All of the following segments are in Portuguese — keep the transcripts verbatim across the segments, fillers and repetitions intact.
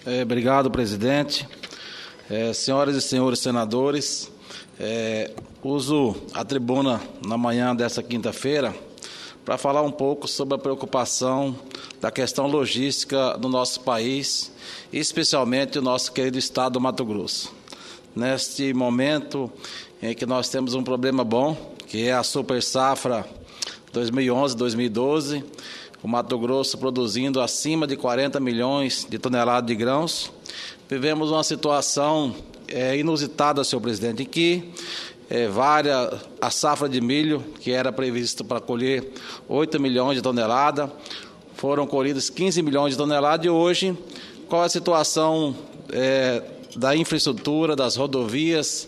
É, obrigado, presidente. É, senhoras e senhores senadores, é, uso a tribuna na manhã desta quinta-feira para falar um pouco sobre a preocupação da questão logística do nosso país, e especialmente do nosso querido estado do Mato Grosso. Neste momento em que nós temos um problema bom, que é a super safra dois mil e onze, dois mil e doze, o Mato Grosso produzindo acima de quarenta milhões de toneladas de grãos. Vivemos uma situação é, inusitada, senhor presidente, em que é, várias, a safra de milho, que era prevista para colher oito milhões de toneladas, foram colhidas quinze milhões de toneladas, e hoje, qual é a situação é, da infraestrutura, das rodovias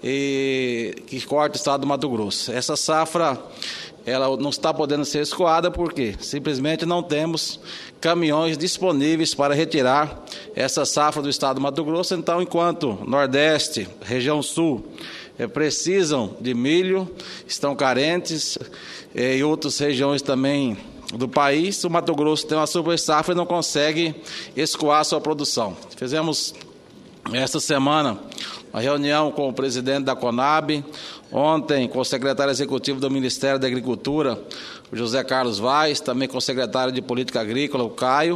e, que corta o estado do Mato Grosso? Essa safra ela não está podendo ser escoada porque simplesmente não temos caminhões disponíveis para retirar essa safra do estado do Mato Grosso. Então, enquanto Nordeste, região Sul, é, precisam de milho, estão carentes, é, e outras regiões também do país, o Mato Grosso tem uma super safra e não consegue escoar sua produção. Fizemos esta semana uma reunião com o presidente da Conab, ontem com o secretário executivo do Ministério da Agricultura, o José Carlos Vaz, também com o secretário de Política Agrícola, o Caio,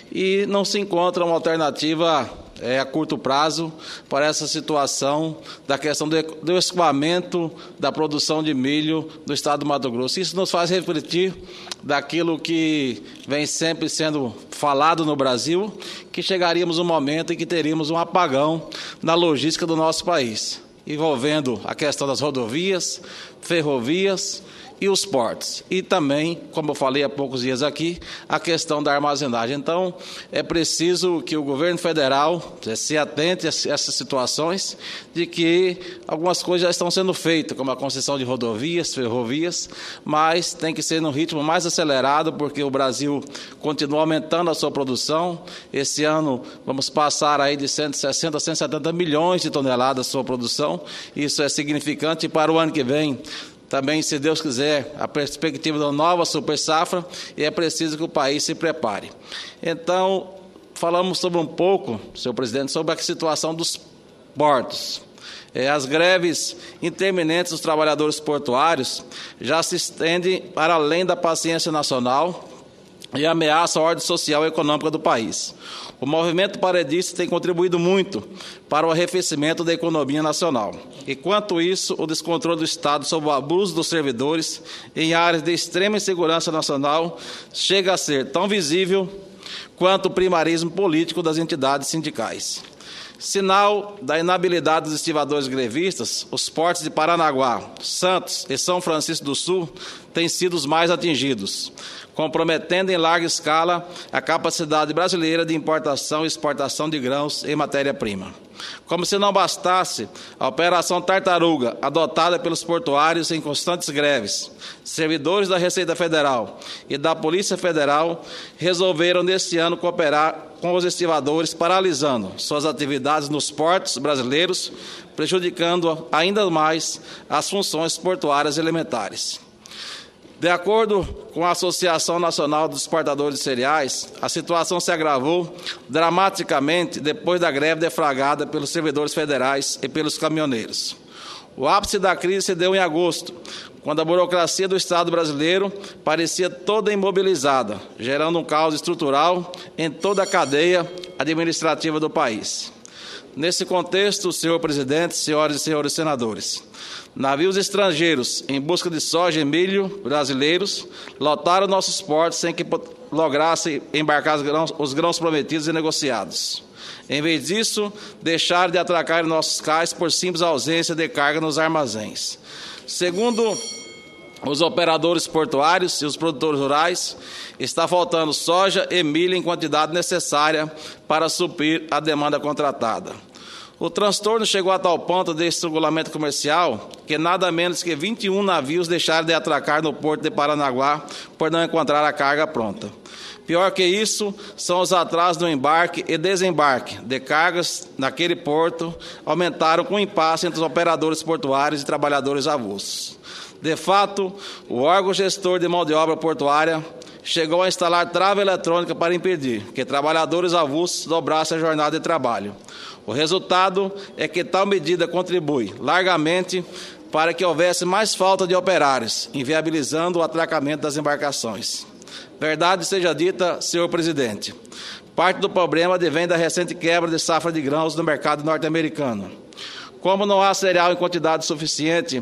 e não se encontra uma alternativa é, a curto prazo para essa situação da questão do, do escoamento da produção de milho do estado do Mato Grosso. Isso nos faz refletir daquilo que vem sempre sendo falado no Brasil, que chegaríamos um momento em que teríamos um apagão na logística do nosso país, envolvendo a questão das rodovias, ferrovias e os portos. E também, como eu falei há poucos dias aqui, a questão da armazenagem. Então, é preciso que o governo federal se atente a essas situações, de que algumas coisas já estão sendo feitas, como a concessão de rodovias, ferrovias, mas tem que ser num ritmo mais acelerado, porque o Brasil continua aumentando a sua produção. Esse ano vamos passar aí de cento e sessenta a cento e setenta milhões de toneladas a sua produção. Isso é significante, e para o ano que vem também, se Deus quiser, a perspectiva da nova super safra, e é preciso que o país se prepare. Então, falamos sobre um pouco, senhor presidente, sobre a situação dos portos. É, as greves interminentes dos trabalhadores portuários já se estendem para além da paciência nacional e ameaçam a ordem social e econômica do país. O movimento paredista tem contribuído muito para o arrefecimento da economia nacional. E, quanto isso, o descontrole do Estado sobre o abuso dos servidores em áreas de extrema insegurança nacional chega a ser tão visível quanto o primarismo político das entidades sindicais. Sinal da inabilidade dos estivadores grevistas, os portos de Paranaguá, Santos e São Francisco do Sul têm sido os mais atingidos, comprometendo em larga escala a capacidade brasileira de importação e exportação de grãos e matéria-prima. Como se não bastasse, a Operação Tartaruga, adotada pelos portuários em constantes greves, servidores da Receita Federal e da Polícia Federal resolveram neste ano cooperar com os estivadores, paralisando suas atividades nos portos brasileiros, prejudicando ainda mais as funções portuárias elementares. De acordo com a Associação Nacional dos Exportadores de Cereais, a situação se agravou dramaticamente depois da greve deflagrada pelos servidores federais e pelos caminhoneiros. O ápice da crise se deu em agosto, quando a burocracia do Estado brasileiro parecia toda imobilizada, gerando um caos estrutural em toda a cadeia administrativa do país. Nesse contexto, senhor presidente, senhoras e senhores senadores, navios estrangeiros em busca de soja e milho brasileiros lotaram nossos portos sem que lograssem embarcar os grãos, os grãos prometidos e negociados. Em vez disso, deixaram de atracar em nossos cais por simples ausência de carga nos armazéns. Segundo os operadores portuários e os produtores rurais, está faltando soja e milho em quantidade necessária para suprir a demanda contratada. O transtorno chegou a tal ponto desse estrangulamento comercial que nada menos que vinte e um navios deixaram de atracar no porto de Paranaguá por não encontrar a carga pronta. Pior que isso, são os atrasos no embarque e desembarque de cargas naquele porto, aumentaram com o impasse entre os operadores portuários e trabalhadores avulsos. De fato, o órgão gestor de mão de obra portuária chegou a instalar trava eletrônica para impedir que trabalhadores avulsos dobrassem a jornada de trabalho. O resultado é que tal medida contribui largamente para que houvesse mais falta de operários, inviabilizando o atracamento das embarcações. Verdade seja dita, senhor presidente, parte do problema advém da recente quebra de safra de grãos no mercado norte-americano. Como não há cereal em quantidade suficiente,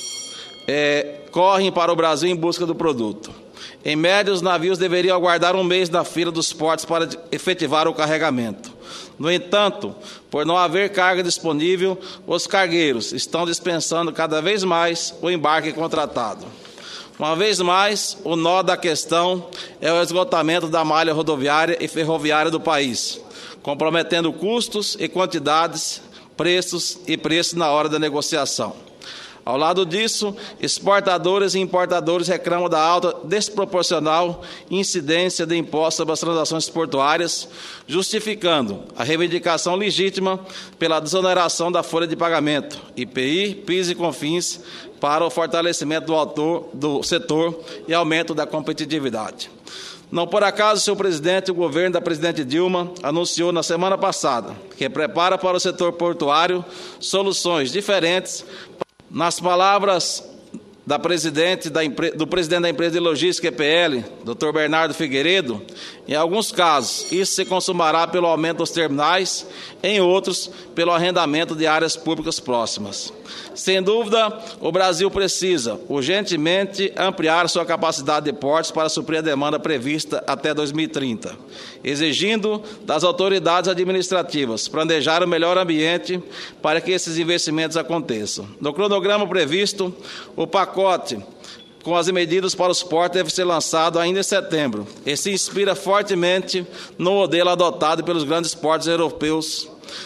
é, correm para o Brasil em busca do produto. Em média, os navios deveriam aguardar um mês na fila dos portos para efetivar o carregamento. No entanto, por não haver carga disponível, os cargueiros estão dispensando cada vez mais o embarque contratado. Uma vez mais, o nó da questão é o esgotamento da malha rodoviária e ferroviária do país, comprometendo custos e quantidades, preços e preços na hora da negociação. Ao lado disso, exportadores e importadores reclamam da alta desproporcional incidência de impostos sobre as transações portuárias, justificando a reivindicação legítima pela desoneração da folha de pagamento, I P I, PIS e COFINS, para o fortalecimento do, autor, do setor e aumento da competitividade. Não por acaso, senhor presidente, o governo da presidente Dilma anunciou na semana passada que prepara para o setor portuário soluções diferentes. Nas palavras da presidente da, do presidente da empresa de logística E P L, doutor Bernardo Figueiredo, em alguns casos isso se consumará pelo aumento dos terminais, em outros pelo arrendamento de áreas públicas próximas. Sem dúvida, o Brasil precisa urgentemente ampliar sua capacidade de portos para suprir a demanda prevista até dois mil e trinta, exigindo das autoridades administrativas planejar o melhor ambiente para que esses investimentos aconteçam. No cronograma previsto, o pacote com as medidas para os portos deve ser lançado ainda em setembro e se inspira fortemente no modelo adotado pelos grandes portos europeus.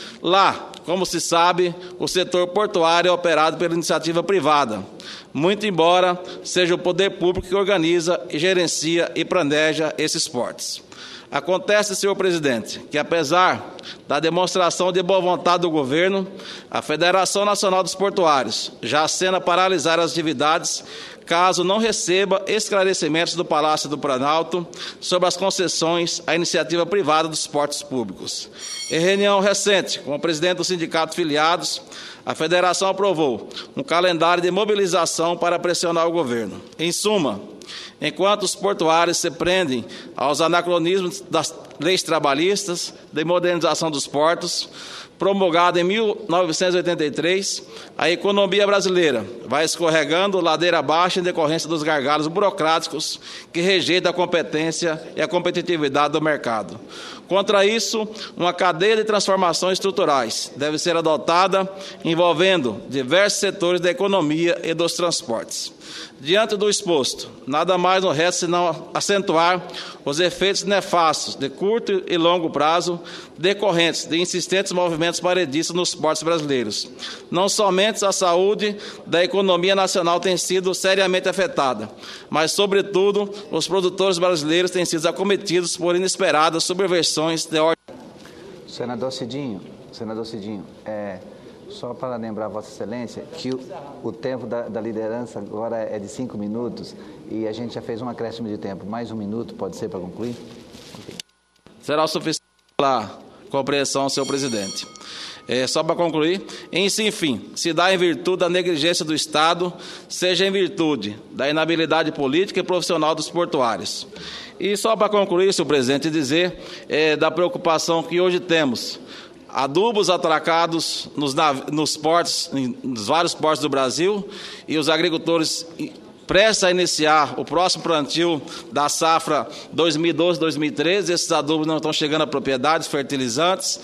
Lá, como se sabe, o setor portuário é operado pela iniciativa privada, muito embora seja o poder público que organiza, e gerencia e planeja esses portos. Acontece, senhor presidente, que apesar da demonstração de boa vontade do governo, a Federação Nacional dos Portuários já acena paralisar as atividades caso não receba esclarecimentos do Palácio do Planalto sobre as concessões à iniciativa privada dos portos públicos. Em reunião recente com o presidente do Sindicato Filiados, a Federação aprovou um calendário de mobilização para pressionar o governo. Em suma, enquanto os portuários se prendem aos anacronismos das leis trabalhistas de modernização dos portos, promulgada em mil novecentos e oitenta e três, a economia brasileira vai escorregando ladeira abaixo em decorrência dos gargalos burocráticos que rejeitam a competência e a competitividade do mercado. Contra isso, uma cadeia de transformações estruturais deve ser adotada, envolvendo diversos setores da economia e dos transportes. Diante do exposto, nada mais nos resta senão acentuar os efeitos nefastos de curto e longo prazo decorrentes de insistentes movimentos paredistas nos portos brasileiros. Não somente a saúde da economia nacional tem sido seriamente afetada, mas, sobretudo, os produtores brasileiros têm sido acometidos por inesperadas subversões de ordem. Senador Cidinho, senador Cidinho, é... só para lembrar Vossa Excelência que o, o tempo da, da liderança agora é de cinco minutos e a gente já fez um acréscimo de tempo. Mais um minuto, pode ser, para concluir? Okay. Será o suficiente pela compreensão, senhor presidente. É, só para concluir, em si, enfim, se dá em virtude da negligência do Estado, seja em virtude da inabilidade política e profissional dos portuários. E só para concluir, senhor presidente, dizer é, da preocupação que hoje temos. Adubos atracados nos, nos portos, nos vários portos do Brasil, e os agricultores prestes a iniciar o próximo plantio da safra dois mil e doze, dois mil e treze, esses adubos não estão chegando a propriedades, fertilizantes.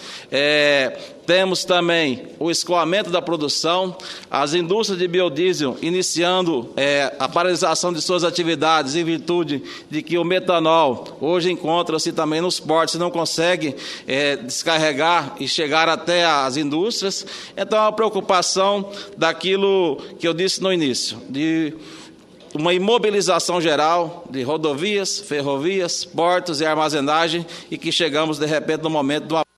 É, temos também o escoamento da produção, as indústrias de biodiesel iniciando é, a paralisação de suas atividades em virtude de que o metanol hoje encontra-se também nos portos e não consegue é, descarregar e chegar até as indústrias. Então, a preocupação daquilo que eu disse no início, de uma imobilização geral de rodovias, ferrovias, portos e armazenagem, e que chegamos, de repente, no momento de uma